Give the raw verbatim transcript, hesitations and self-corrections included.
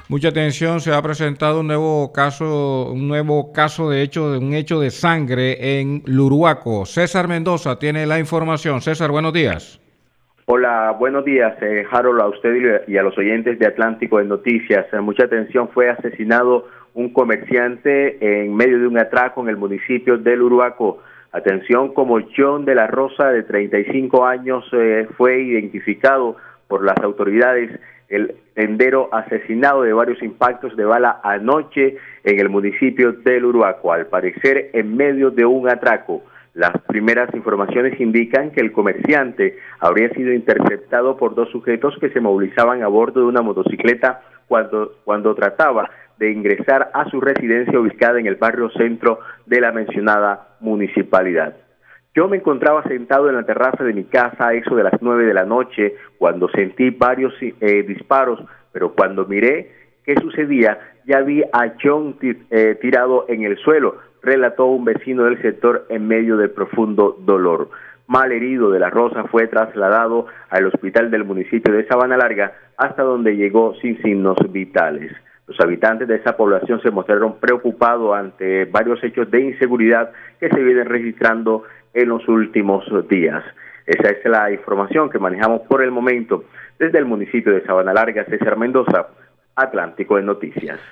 Mucha atención, se ha presentado un nuevo caso, un nuevo caso de hecho, de un hecho de sangre en Luruaco. César Mendoza tiene la información. César, buenos días. Hola, buenos días, eh, Harold, a usted y a los oyentes de Atlántico de Noticias. Eh, mucha atención, fue asesinado un comerciante en medio de un atraco en el municipio de Luruaco. Atención, como John de la Rosa, de treinta y cinco años, eh, fue identificado por las autoridades el tendero asesinado de varios impactos de bala anoche en el municipio de Luruaco, al parecer en medio de un atraco. Las primeras informaciones indican que el comerciante habría sido interceptado por dos sujetos que se movilizaban a bordo de una motocicleta cuando, cuando trataba de ingresar a su residencia ubicada en el barrio centro de la mencionada municipalidad. Yo me encontraba sentado en la terraza de mi casa a eso de las nueve de la noche cuando sentí varios eh, disparos, pero cuando miré qué sucedía, ya vi a John eh, tirado en el suelo, relató un vecino del sector en medio de profundo dolor. Mal herido de la Rosa fue trasladado al hospital del municipio de Sabana Larga, hasta donde llegó sin signos vitales. Los habitantes de esa población se mostraron preocupados ante varios hechos de inseguridad que se vienen registrando en los últimos días. Esa es la información que manejamos por el momento desde el municipio de Sabana Larga. César Mendoza, Atlántico de Noticias.